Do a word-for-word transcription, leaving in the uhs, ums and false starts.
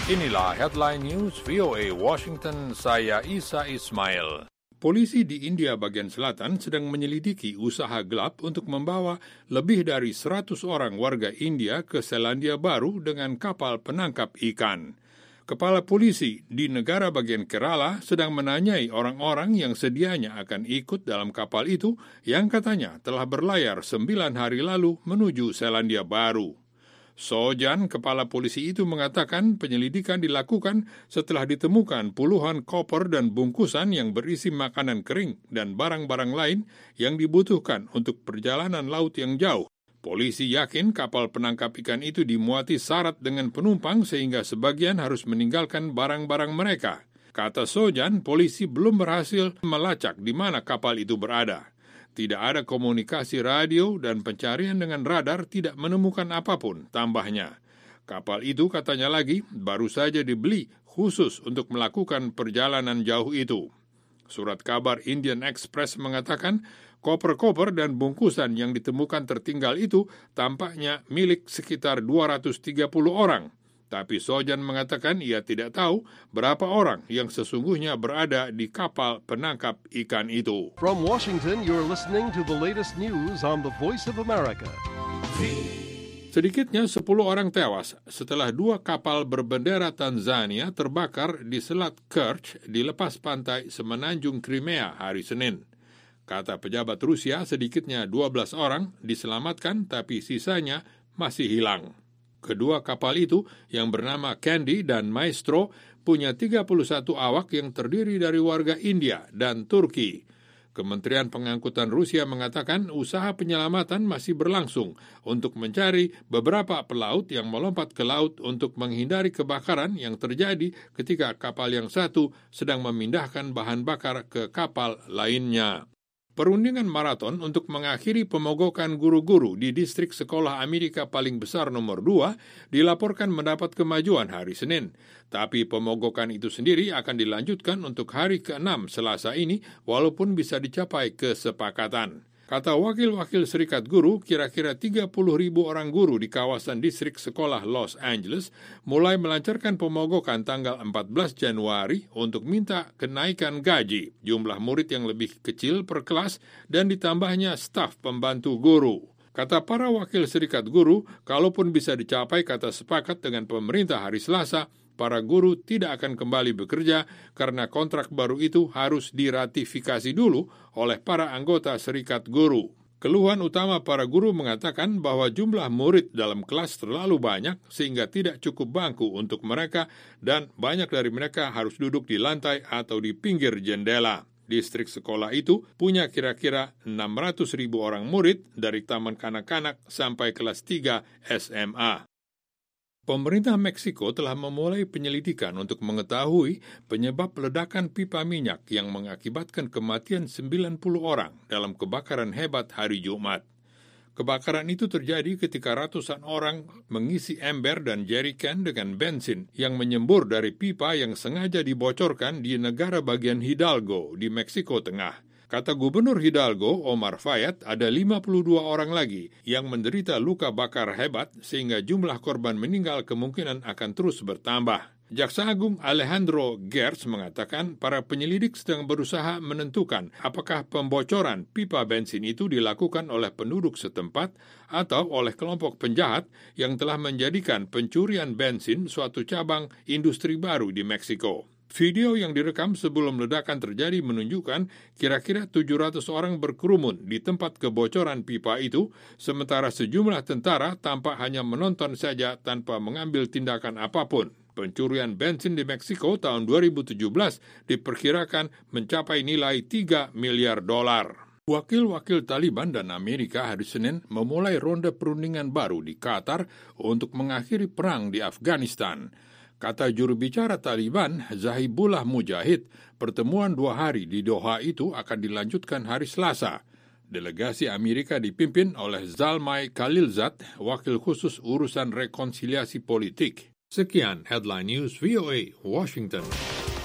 Inilah Headline News V O A Washington, saya Isa Ismail. Polisi di India bagian selatan sedang menyelidiki usaha gelap untuk membawa lebih dari seratus orang warga India ke Selandia Baru dengan kapal penangkap ikan. Kepala polisi di negara bagian Kerala sedang menanyai orang-orang yang sedianya akan ikut dalam kapal itu yang katanya telah berlayar sembilan hari lalu menuju Selandia Baru. Sojan, kepala polisi itu mengatakan penyelidikan dilakukan setelah ditemukan puluhan koper dan bungkusan yang berisi makanan kering dan barang-barang lain yang dibutuhkan untuk perjalanan laut yang jauh. Polisi yakin kapal penangkap ikan itu dimuati syarat dengan penumpang sehingga sebagian harus meninggalkan barang-barang mereka. Kata Sojan, polisi belum berhasil melacak di mana kapal itu berada. Tidak ada komunikasi radio dan pencarian dengan radar tidak menemukan apapun, tambahnya. Kapal itu katanya lagi baru saja dibeli khusus untuk melakukan perjalanan jauh itu. Surat kabar Indian Express mengatakan koper-koper dan bungkusan yang ditemukan tertinggal itu tampaknya milik sekitar dua ratus tiga puluh orang. Tapi Sojan mengatakan ia tidak tahu berapa orang yang sesungguhnya berada di kapal penangkap ikan itu. From Washington, you're listening to the latest news on the Voice of America. Sedikitnya sepuluh orang tewas setelah dua kapal berbendera Tanzania terbakar di Selat Kerch di lepas pantai semenanjung Crimea hari Senin. Kata pejabat Rusia, sedikitnya dua belas orang diselamatkan tapi sisanya masih hilang. Kedua kapal itu yang bernama Candy dan Maestro punya tiga puluh satu awak yang terdiri dari warga India dan Turki. Kementerian Pengangkutan Rusia mengatakan usaha penyelamatan masih berlangsung untuk mencari beberapa pelaut yang melompat ke laut untuk menghindari kebakaran yang terjadi ketika kapal yang satu sedang memindahkan bahan bakar ke kapal lainnya. Perundingan maraton untuk mengakhiri pemogokan guru-guru di distrik sekolah Amerika paling besar nomor dua dilaporkan mendapat kemajuan hari Senin. Tapi pemogokan itu sendiri akan dilanjutkan untuk hari keenam Selasa ini walaupun bisa dicapai kesepakatan. Kata wakil-wakil serikat guru, kira-kira tiga puluh ribu orang guru di kawasan distrik sekolah Los Angeles mulai melancarkan pemogokan tanggal empat belas Januari untuk minta kenaikan gaji, jumlah murid yang lebih kecil per kelas, dan ditambahnya staf pembantu guru. Kata para wakil serikat guru, kalaupun bisa dicapai kata sepakat dengan pemerintah hari Selasa, para guru tidak akan kembali bekerja karena kontrak baru itu harus diratifikasi dulu oleh para anggota serikat guru. Keluhan utama para guru mengatakan bahwa jumlah murid dalam kelas terlalu banyak sehingga tidak cukup bangku untuk mereka dan banyak dari mereka harus duduk di lantai atau di pinggir jendela. Distrik sekolah itu punya kira-kira enam ratus ribu orang murid dari taman kanak-kanak sampai kelas tiga S M A. Pemerintah Meksiko telah memulai penyelidikan untuk mengetahui penyebab ledakan pipa minyak yang mengakibatkan kematian sembilan puluh orang dalam kebakaran hebat hari Jumat. Kebakaran itu terjadi ketika ratusan orang mengisi ember dan jerrycan dengan bensin yang menyembur dari pipa yang sengaja dibocorkan di negara bagian Hidalgo di Meksiko Tengah. Kata Gubernur Hidalgo, Omar Fayad, ada lima puluh dua orang lagi yang menderita luka bakar hebat sehingga jumlah korban meninggal kemungkinan akan terus bertambah. Jaksa Agung Alejandro Gertz mengatakan para penyelidik sedang berusaha menentukan apakah pembocoran pipa bensin itu dilakukan oleh penduduk setempat atau oleh kelompok penjahat yang telah menjadikan pencurian bensin suatu cabang industri baru di Meksiko. Video yang direkam sebelum ledakan terjadi menunjukkan kira-kira tujuh ratus orang berkerumun di tempat kebocoran pipa itu, sementara sejumlah tentara tampak hanya menonton saja tanpa mengambil tindakan apapun. Pencurian bensin di Meksiko tahun dua ribu tujuh belas diperkirakan mencapai nilai tiga miliar dolar. Wakil-wakil Taliban dan Amerika hari Senin memulai ronde perundingan baru di Qatar untuk mengakhiri perang di Afghanistan. Kata juru bicara Taliban, Zahibullah Mujahid, pertemuan dua hari di Doha itu akan dilanjutkan hari Selasa. Delegasi Amerika dipimpin oleh Zalmay Khalilzad, wakil khusus urusan rekonsiliasi politik. Sekian Headline News V O A, Washington.